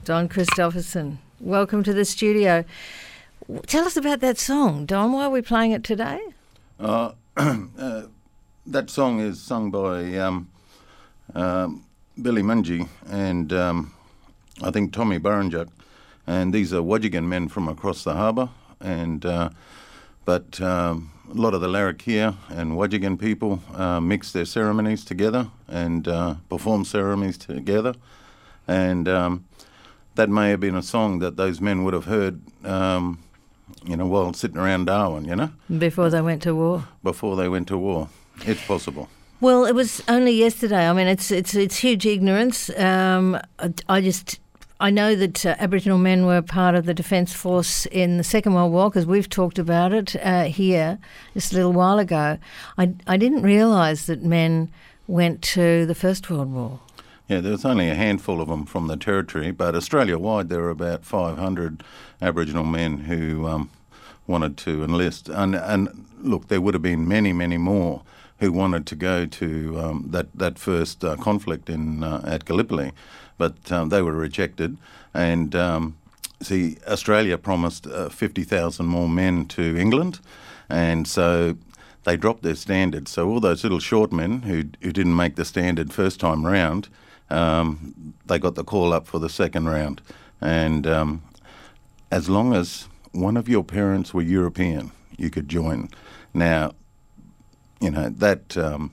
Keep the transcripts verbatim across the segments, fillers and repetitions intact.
Don Christopherson, welcome to the studio. Tell us about that song, Don. Why are we playing it today? Uh, uh, that song is sung by um, um, Billy Mungie and um, I think Tommy Baranjuk, and these are Wajigan men from across the harbour. And uh, but um, a lot of the Larrakia and Wajigan people uh, mix their ceremonies together and uh, perform ceremonies together, and um, that may have been a song that those men would have heard. Um, you know, while sitting around Darwin, you know? Before they went to war. Before they went to war. It's possible. Well, it was only yesterday. I mean, it's it's it's huge ignorance. Um, I, I just, I know that uh, Aboriginal men were part of the Defence Force in the Second World War, because we've talked about it uh, here just a little while ago. I, I didn't realise that men went to the First World War. Yeah, there was only a handful of them from the territory, but Australia-wide there were about five hundred Aboriginal men who um, wanted to enlist. And, and look, there would have been many, many more who wanted to go to um, that, that first uh, conflict in uh, at Gallipoli, but um, they were rejected. And, um, see, Australia promised uh, fifty thousand more men to England, and so they dropped their standards. So all those little short men who, who didn't make the standard first time round, Um, they got the call up for the second round. And um, as long as one of your parents were European, you could join. Now, you know, that um,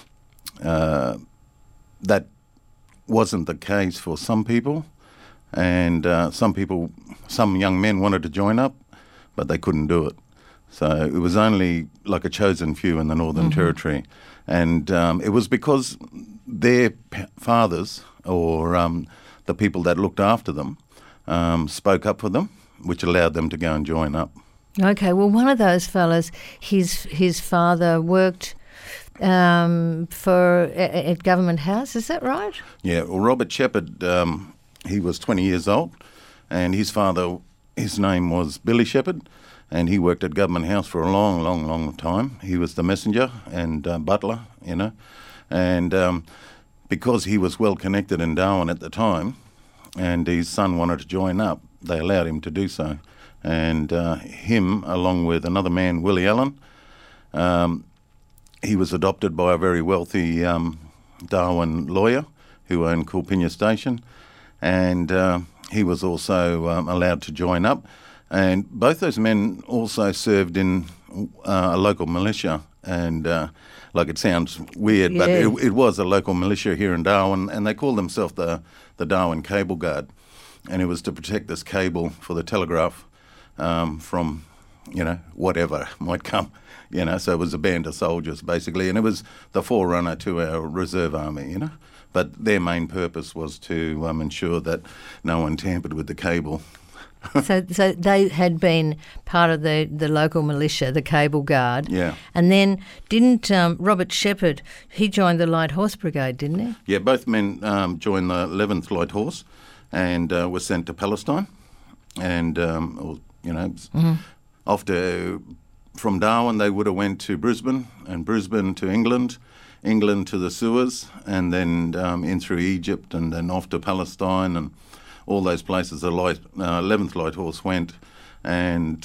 uh, that wasn't the case for some people. And uh, some people, some young men wanted to join up, but they couldn't do it. So it was only like a chosen few in the Northern mm-hmm. Territory. And um, it was because their p- fathers or um, the people that looked after them um, spoke up for them, which allowed them to go and join up. Okay, well, one of those fellas, his his father worked um, for at, at Government House, is that right? Yeah, well, Robert Shepherd, um, he was twenty years old, and his father, his name was Billy Shepherd, and he worked at Government House for a long, long, long time. He was the messenger and uh, butler, you know, and um, because he was well connected in Darwin at the time, and his son wanted to join up, they allowed him to do so. And uh, him, along with another man, Willie Allen, um, he was adopted by a very wealthy um, Darwin lawyer who owned Coolpinya Station, and uh, he was also um, allowed to join up. And both those men also served in uh, a local militia, and uh, like it sounds weird, yeah. but it, it was a local militia here in Darwin, and they called themselves the, the Darwin Cable Guard, and it was to protect this cable for the telegraph um, from, you know, whatever might come, you know, so it was a band of soldiers basically, and it was the forerunner to our reserve army, you know, but their main purpose was to um, ensure that no one tampered with the cable. so so they had been part of the, the local militia, the Cable Guard. Yeah. And then didn't um, Robert Shepherd, he joined the Light Horse Brigade, didn't he? Yeah, both men um, joined the eleventh Light Horse and uh, were sent to Palestine. And, um, or, you know, mm-hmm. after, from Darwin, they would have went to Brisbane, and Brisbane to England, England to the Suez, and then um, in through Egypt, and then off to Palestine, and all those places the light, uh, eleventh Light Horse went. And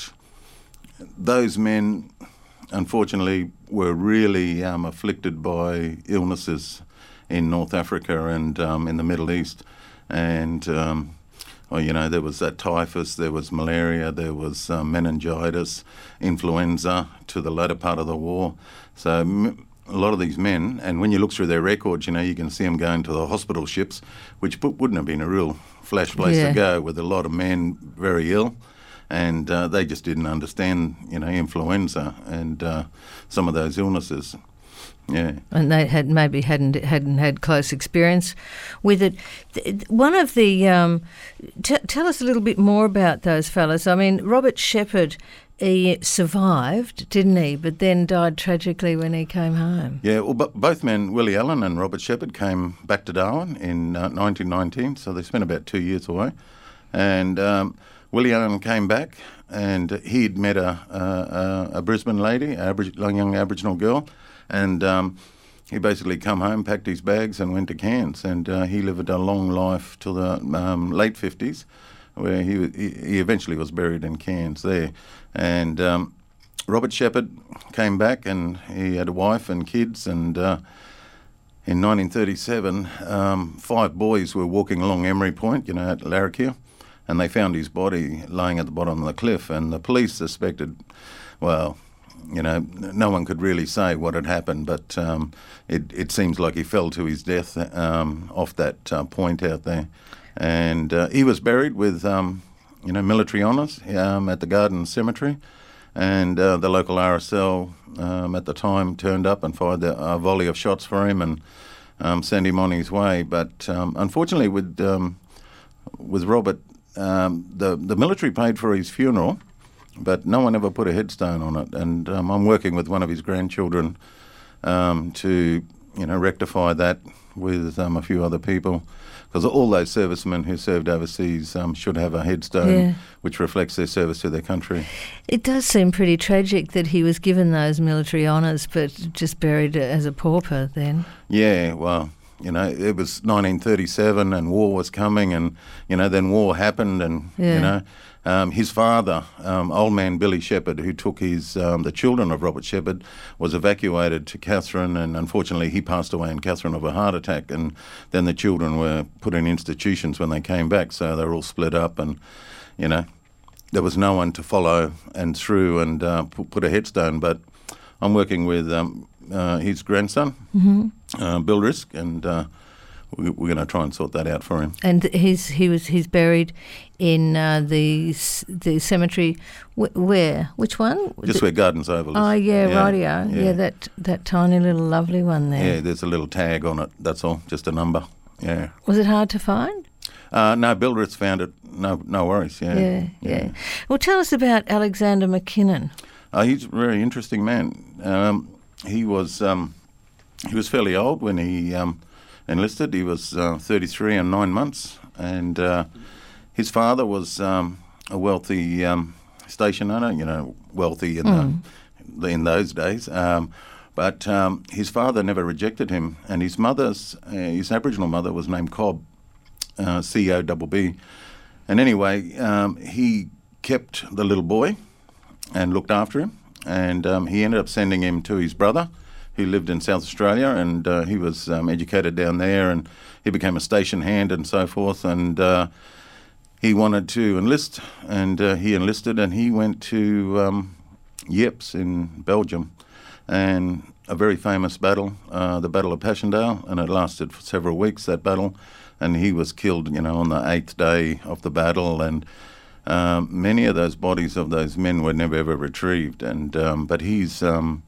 those men, unfortunately, were really um, afflicted by illnesses in North Africa and um, in the Middle East. And, um, well, you know, there was that typhus, there was malaria, there was um, meningitis, influenza to the latter part of the war. So m- a lot of these men, and when you look through their records, you know, you can see them going to the hospital ships, which p- wouldn't have been a real flash place yeah. to go, with a lot of men very ill, and uh, they just didn't understand, you know, influenza and uh, some of those illnesses. Yeah, and they had maybe hadn't hadn't had close experience with it. One of the um, t- tell us a little bit more about those fellas. I mean, Robert Shepherd, he survived, didn't he? But then died tragically when he came home. Yeah, well, b- both men, Willie Allen and Robert Shepherd, came back to Darwin in uh, nineteen nineteen, so they spent about two years away. And um, Willie Allen came back, and he'd met a, a, a Brisbane lady, a young Aboriginal girl, and um, he basically come home, packed his bags, and went to Cairns. And uh, he lived a long life till the um, late fifties, where he, he he eventually was buried in Cairns there. And um, Robert Shepherd came back, and he had a wife and kids. And uh, in nineteen thirty-seven, um, five boys were walking along Emery Point, you know, at Larrakia, and they found his body lying at the bottom of the cliff. And the police suspected, well, you know, no one could really say what had happened, but um, it, it seems like he fell to his death um, off that uh, point out there. And uh, he was buried with, um, you know, military honours um, at the Garden Cemetery. And uh, the local R S L um, at the time turned up and fired the, a volley of shots for him and um, sent him on his way. But um, unfortunately, with um, with Robert, um, the the military paid for his funeral, but no one ever put a headstone on it. And um, I'm working with one of his grandchildren um, to, you know, rectify that with um, a few other people, because all those servicemen who served overseas um, should have a headstone yeah. which reflects their service to their country. It does seem pretty tragic that he was given those military honours but just buried as a pauper then. Yeah, well, you know, it was nineteen thirty-seven and war was coming, and, you know, then war happened, and, yeah. you know, um, his father, um, old man Billy Shepherd, who took his um, the children of Robert Shepherd, was evacuated to Katherine, and unfortunately he passed away in Katherine of a heart attack, and then the children were put in institutions when they came back, so they were all split up, and, you know, there was no one to follow and through and uh, put, put a headstone. But I'm working with um, uh, his grandson, mm-hmm. uh, Bill Risk, and uh, we, we're going to try and sort that out for him. And he's he was he's buried in uh, the the cemetery. Wh- where? Which one? Just where Gardens Oval is. Oh yeah, yeah rightio. Yeah. yeah, that that tiny little lovely one there. Yeah, there's a little tag on it. That's all, just a number. Yeah. Was it hard to find? Uh, no, Bill Risk found it. No, no worries. Yeah, yeah, yeah. yeah. Well, tell us about Alexander McKinnon. Uh, he's a very interesting man. Um, he was um, he was fairly old when he um, enlisted. He was uh, thirty-three and nine months, and uh, his father was um, a wealthy um, station owner. You know, wealthy in mm. the, in those days. Um, but um, his father never rejected him, and his mother's uh, his Aboriginal mother was named Cobb, uh, C O B B. And anyway, um, he kept the little boy and looked after him, and um, he ended up sending him to his brother, who lived in South Australia, and uh, he was um, educated down there, and he became a station hand and so forth, and uh, he wanted to enlist, and uh, he enlisted, and he went to um, Ypres in Belgium, and a very famous battle, uh, the Battle of Passchendaele, and it lasted for several weeks, that battle, and he was killed, you know, on the eighth day of the battle, and Um, many of those bodies of those men were never ever retrieved, and um, but he's um,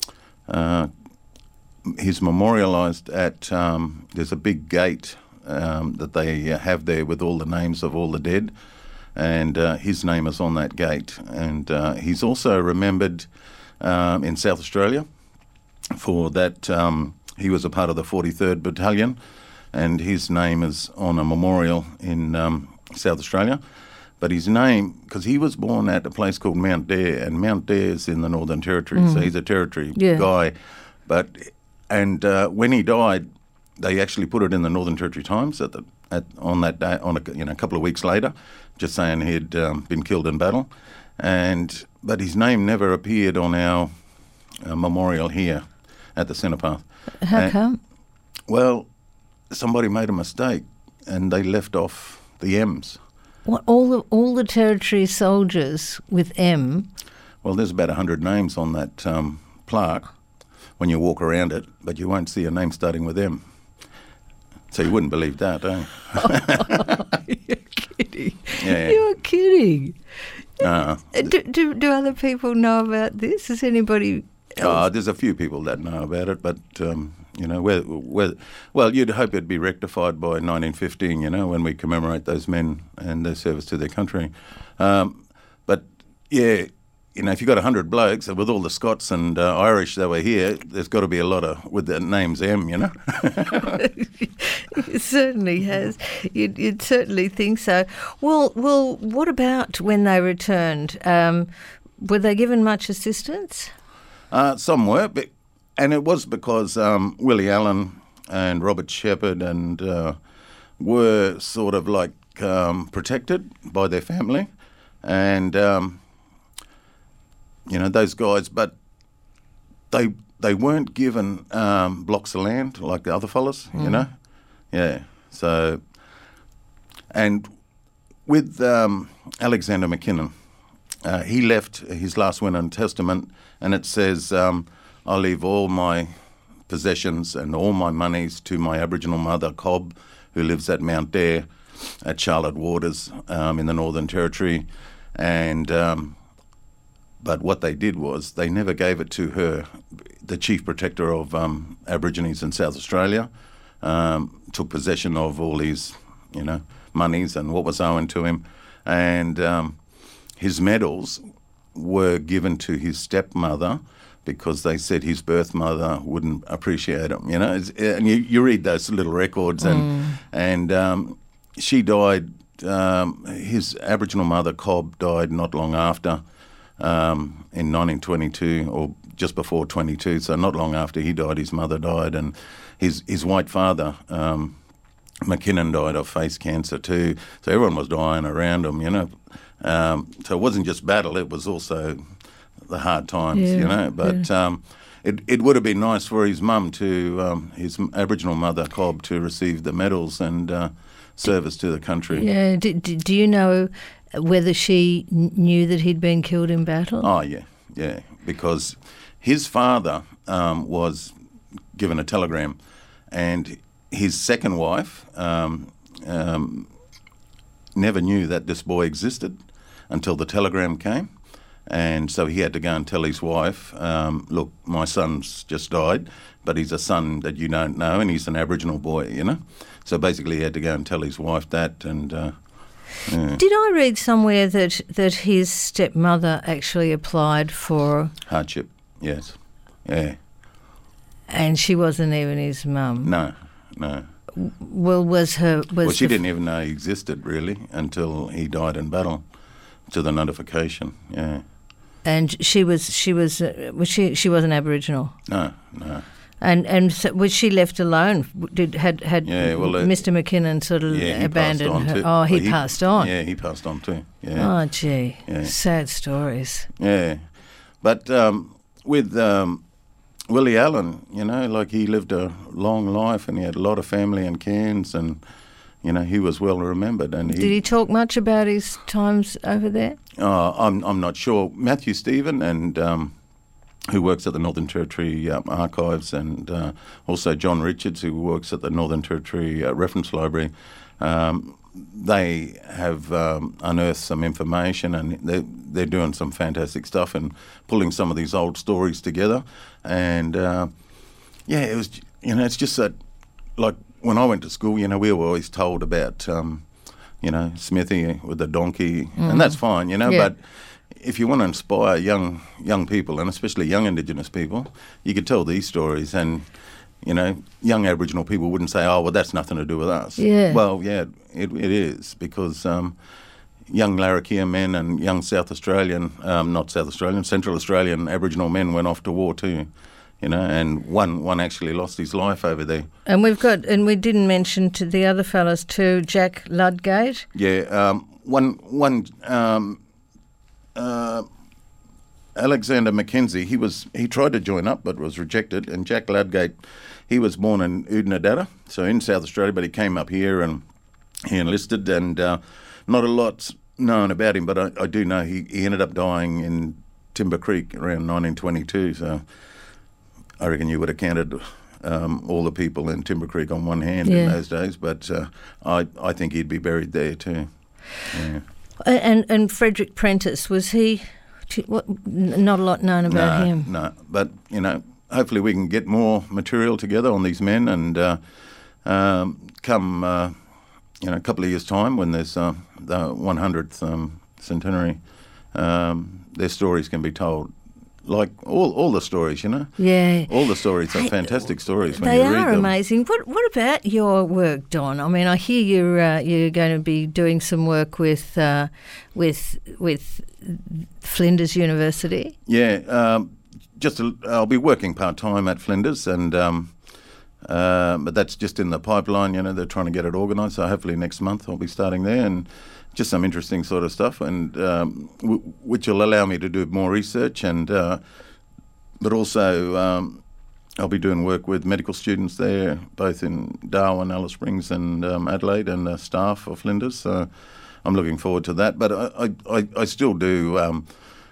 uh, he's memorialised at um, there's a big gate um, that they have there with all the names of all the dead, and uh, his name is on that gate, and uh, he's also remembered um, in South Australia for that um, he was a part of the forty-third Battalion, and his name is on a memorial in um, South Australia. But his name, because he was born at a place called Mount Dare, and Mount Dare is in the Northern Territory, mm. so he's a Territory yeah. guy. But and uh, when he died, they actually put it in the Northern Territory Times at the at on that day, on a you know a couple of weeks later, just saying he'd um, been killed in battle, and but his name never appeared on our uh, memorial here at the Centre Path. How and, come? Well, somebody made a mistake, and they left off the M's. What, all the all the Territory soldiers with M? Well, there's about one hundred names on that um, plaque when you walk around it, but you won't see a name starting with M. So you wouldn't believe that, eh? Oh, you're kidding. Yeah. You're kidding. Uh, do, do, do other people know about this? Has anybody else? Uh, there's a few people that know about it, but... Um, You know, where, where, well, you'd hope it'd be rectified by nineteen fifteen, you know, when we commemorate those men and their service to their country. Um, but, yeah, you know, if you've got one hundred blokes, with all the Scots and uh, Irish that were here, there's got to be a lot of, with the names M, you know. It certainly has. You'd, you'd certainly think so. Well, well, what about when they returned? Um, were they given much assistance? Uh, some were, but... and it was because um, Willie Allen and Robert Shepherd and uh, were sort of like um, protected by their family, and um, you know those guys, but they they weren't given um, blocks of land like the other fellas, mm. you know, yeah. So, and with um, Alexander McKinnon, uh, he left his last will and testament, and it says, um, "I leave all my possessions and all my monies to my Aboriginal mother, Cobb, who lives at Mount Dare at Charlotte Waters um, in the Northern Territory." And um, but what they did was they never gave it to her, the Chief Protector of um, Aborigines in South Australia. Um, took possession of all his, you know, monies and what was owing to him, and um, his medals were given to his stepmother because they said his birth mother wouldn't appreciate him, you know. It's, and you, you read those little records, and mm. and um, she died. Um, his Aboriginal mother, Cobb, died not long after, um, in nineteen twenty-two, or just before twenty-two. So not long after he died, his mother died, and his his white father, um, McKinnon, died of face cancer too. So everyone was dying around him, you know. Um, so it wasn't just battle; it was also the hard times, yeah, you know. But yeah. um, it it would have been nice for his mum to, um, his Aboriginal mother, Cobb, to receive the medals and uh, service to the country. Yeah. Do, do, do you know whether she knew that he'd been killed in battle? Oh yeah, yeah. Because his father um, was given a telegram, and his second wife um, um, never knew that this boy existed until the telegram came. And so he had to go and tell his wife, um, look, my son's just died, but he's a son that you don't know, and he's an Aboriginal boy, you know. So basically he had to go and tell his wife that. And uh, yeah. Did I read somewhere that, that his stepmother actually applied for... hardship, yes, yeah. And she wasn't even his mum? No, no. Well, was her... Was well, she didn't even know he existed, really, until he died in battle, to the notification, yeah. And she was she was uh, was she she wasn't Aboriginal? No, no. And and so was she left alone? Did had had yeah, well, uh, Mister McKinnon sort of yeah, abandoned her? Too. Oh, he, well, he passed on. Yeah, he passed on too. Yeah. Oh, gee, yeah. Sad stories. Yeah, but um, with um, Willie Allen, you know, like he lived a long life and he had a lot of family in Cairns, and you know he was well remembered. And he, did he talk much about his times over there? Uh, I'm I'm not sure. Matthew Stephen, and um, who works at the Northern Territory uh, Archives, and uh, also John Richards, who works at the Northern Territory uh, Reference Library. Um, they have um, unearthed some information, and they're, they're doing some fantastic stuff and pulling some of these old stories together. And uh, yeah, it was, you know, it's just that, like when I went to school, you know, we were always told about, um, you know, Smithy with the donkey, mm. and that's fine, you know, yeah. But if you want to inspire young young people, and especially young Indigenous people, you could tell these stories, and, you know, young Aboriginal people wouldn't say, oh, well, that's nothing to do with us. Yeah. Well, yeah, it, it is, because um, young Larrakia men and young South Australian, um, not South Australian, Central Australian Aboriginal men went off to war too. You know, and one one actually lost his life over there. And we've got, and we didn't mention to the other fellas too, Jack Ludgate. Yeah, um, one one um, uh, Alexander Mackenzie. He was he tried to join up but was rejected. And Jack Ludgate, he was born in Oodnadatta, so in South Australia, but he came up here and he enlisted. And uh, not a lot's known about him, but I, I do know he, he ended up dying in Timber Creek around nineteen twenty-two. So I reckon you would have counted um, all the people in Timber Creek on one hand yeah. in those days, but uh, I I think he'd be buried there too. Yeah. And and Frederick Prentice, was he? What, not a lot known about no, him. No, but you know, hopefully we can get more material together on these men, and uh, um, come uh, you know a couple of years' time when there's uh, the one hundredth um, centenary, um, their stories can be told. Like all, all the stories, you know? Yeah. All the stories are hey, fantastic stories when you you read them. They are amazing. What What about your work, Don? I mean, I hear you're uh, you're going to be doing some work with uh, with with Flinders University. Yeah. Um, just a, I'll be working part time at Flinders, and um, uh, but that's just in the pipeline. You know, they're trying to get it organised. So hopefully next month I'll be starting there, and just some interesting sort of stuff, and um, w- which will allow me to do more research, and uh, but also um, I'll be doing work with medical students there, both in Darwin, Alice Springs, and um, Adelaide, and the staff of Flinders. So I'm looking forward to that. But I, I, I still do um,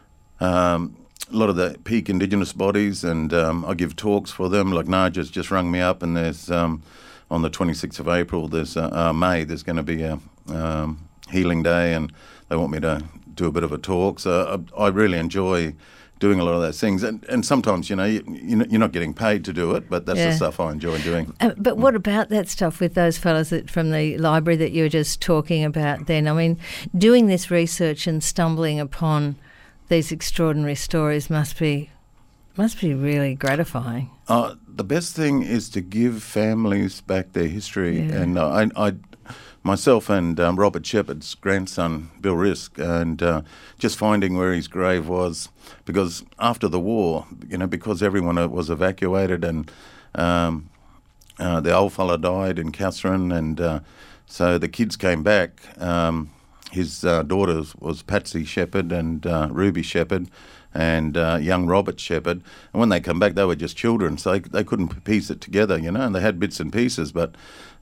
um, a lot of the peak Indigenous bodies, and um, I give talks for them. Like Naja's just rung me up, and there's um, on the twenty-sixth of April, there's uh, uh, May, there's going to be a um, Healing Day, and they want me to do a bit of a talk. So I, I really enjoy doing a lot of those things, and, and sometimes, you know, you, you're not getting paid to do it, but that's yeah. the stuff I enjoy doing. Uh, but what about that stuff with those fellows that, from the library that you were just talking about then? I mean, doing this research and stumbling upon these extraordinary stories must be must be really gratifying. Uh, the best thing is to give families back their history, Yeah. and uh, I, I myself and um, Robert Shepherd's grandson, Bill Risk, and uh, just finding where his grave was, because after the war, you know, because everyone was evacuated, and um, uh, the old fella died in Katherine, and uh, so the kids came back. Um, his uh, daughters was Patsy Shepherd and uh, Ruby Shepherd, and uh, young Robert Shepherd. And when they come back, they were just children, so they, they couldn't piece it together, you know, and they had bits and pieces, but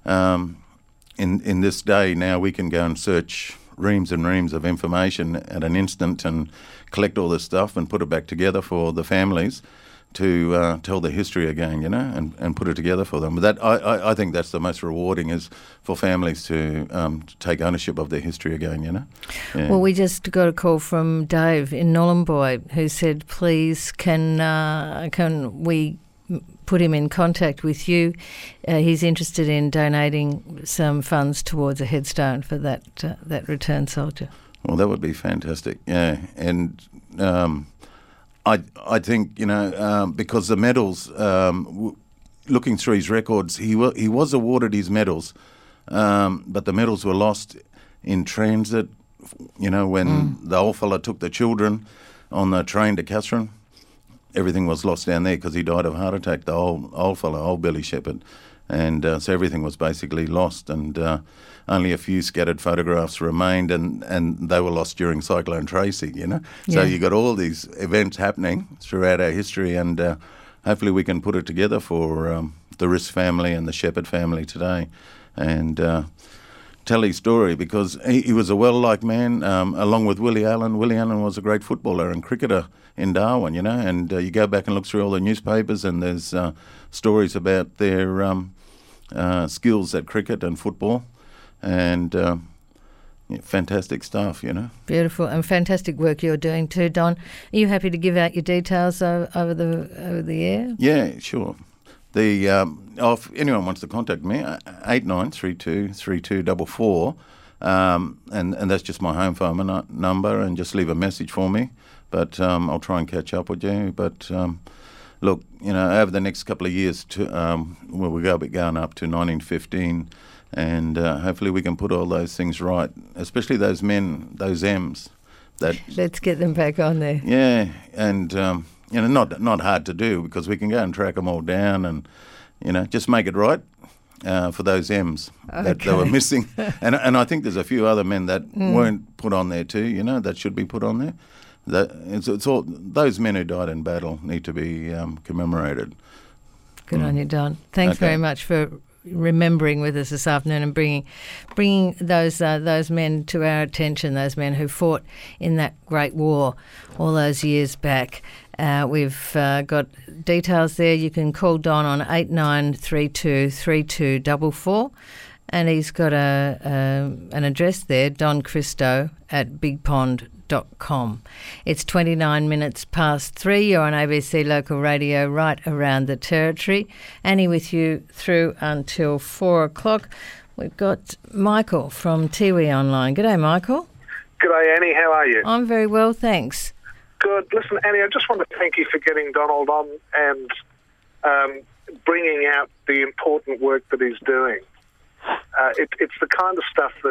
um, In, in this day now, we can go and search reams and reams of information at an instant and collect all this stuff and put it back together for the families to uh, tell the history again, you know, and, and put it together for them. But that I, I, I think that's the most rewarding, is for families to, um, to take ownership of their history again, you know. Yeah. Well, we just got a call from Dave in Nhulunbuy who said, please, can uh, can we put him in contact with you? Uh, he's interested in donating some funds towards a headstone for that uh, that returned soldier. Well, that would be fantastic, yeah. And um, I I think, you know, um, because the medals, um, w- looking through his records, he, w- he was awarded his medals, um, but the medals were lost in transit, you know, when mm. the old fella took the children on the train to Katherine. Everything was lost down there because he died of a heart attack, the old old fellow, old Billy Shepherd. And uh, so everything was basically lost, and uh, only a few scattered photographs remained, and, and they were lost during Cyclone Tracy, you know. Yeah. So you got all these events happening throughout our history, and uh, hopefully we can put it together for um, the Risk family and the Shepherd family today, and uh, tell his story, because he, he was a well-liked man, um, along with Willie Allen. Willie Allen was a great footballer and cricketer in Darwin, you know, and uh, you go back and look through all the newspapers, and there's uh, stories about their um, uh, skills at cricket and football, and uh, yeah, fantastic stuff, you know. Beautiful, and fantastic work you're doing too, Don. Are you happy to give out your details over, over the over the air? Yeah, sure. The um, oh, if anyone wants to contact me, eight nine three two three two four four, um, and and that's just my home phone number, and just leave a message for me. But um, I'll try and catch up with you. But um, look, you know, over the next couple of years, to, um, well, we'll go going up to nineteen fifteen, and uh, hopefully we can put all those things right, especially those men, those M's. That let's get them back on there. Yeah, and um, you know, not not hard to do, because we can go and track them all down, and you know, just make it right uh, for those M's okay. that they were missing. and and I think there's a few other men that mm. weren't put on there too. You know, that should be put on there. That it's, it's all those men who died in battle need to be um, commemorated. Good mm. on you, Don. Thanks okay. very much for remembering with us this afternoon and bringing bringing those uh, those men to our attention. Those men who fought in that great war all those years back. Uh, we've uh, got details there. You can call Don on eight nine three two three two four four, and he's got a, a an address there, Don Christo at big pond dot com. It's twenty-nine minutes past three. You're on A B C Local Radio right around the Territory. Annie with you through until four o'clock. We've got Michael from Tiwi online. G'day, Michael. G'day, Annie. How are you? I'm very well, thanks. Good. Listen, Annie, I just want to thank you for getting Donald on and um, bringing out the important work that he's doing. Uh, it, it's the kind of stuff that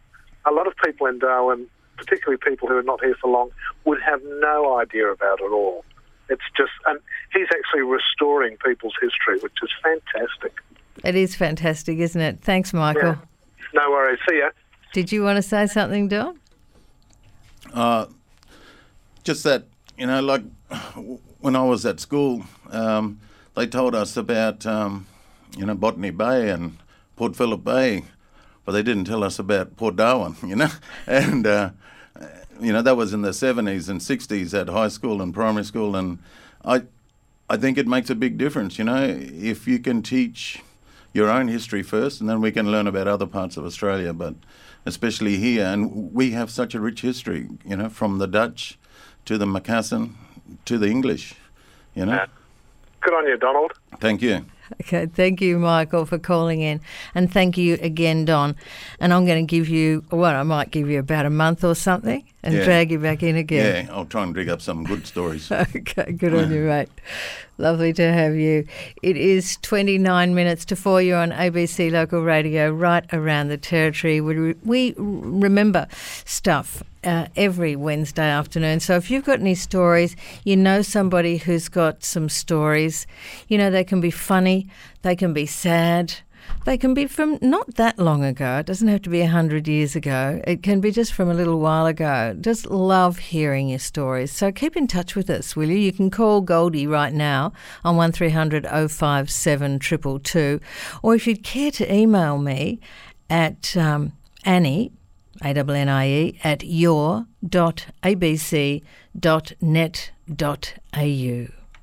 a lot of people in Darwin, particularly people who are not here for long, would have no idea about at all. It's just, and he's actually restoring people's history, which is fantastic. It is fantastic, isn't it? Thanks, Michael. Yeah. No worries. See ya. Did you want to say something, Don? Uh, just that, you know, like when I was at school, um, they told us about, um, you know, Botany Bay and Port Phillip Bay, but they didn't tell us about Port Darwin, you know. And, uh, you know, that was in the seventies and sixties at high school and primary school. And I, I think it makes a big difference, you know, if you can teach your own history first, and then we can learn about other parts of Australia, but especially here. And we have such a rich history, you know, from the Dutch to the Macassan to the English, you know. Yeah. Good on you, Donald. Thank you. Okay, thank you, Michael, for calling in. And thank you again, Don. And I'm going to give you, well, I might give you about a month or something and Yeah. drag you back in again. Yeah, I'll try and dig up some good stories. Okay, good on you, mate. Lovely to have you. It is twenty-nine minutes to four. You're on A B C Local Radio right around the Territory. We, we remember stuff uh, every Wednesday afternoon. So if you've got any stories, you know somebody who's got some stories, you know, they can be funny, they can be sad, they can be from not that long ago. It doesn't have to be a hundred years ago. It can be just from a little while ago. Just love hearing your stories. So keep in touch with us, will you? You can call Goldie right now on one three hundred oh five seven two two two. Or if you'd care to email me at um, Annie, A N N I E, at your dot a b c dot net dot a u.